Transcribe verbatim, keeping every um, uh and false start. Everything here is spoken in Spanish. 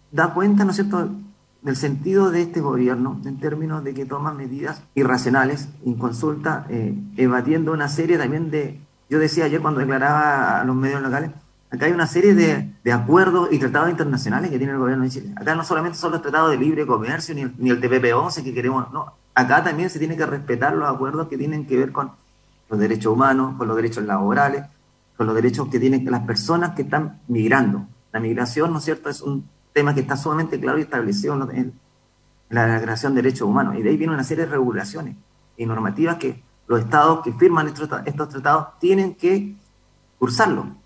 da cuenta, ¿no es cierto?, del sentido de este gobierno en términos de que toma medidas irracionales, inconsultas, eh, evadiendo una serie también de, yo decía ayer cuando declaraba a los medios locales, acá hay una serie de, de acuerdos y tratados internacionales que tiene el gobierno de Chile. Acá no solamente son los tratados de libre comercio ni el, ni el T P P once que queremos, no, acá también se tiene que respetar los acuerdos que tienen que ver con los derechos humanos, con los derechos laborales, con los derechos que tienen las personas que están migrando. La migración, ¿no es cierto?, es un tema que está sumamente claro y establecido en la Declaración de Derechos Humanos. Y de ahí viene una serie de regulaciones y normativas que los estados que firman estos, estos tratados tienen que cursarlo.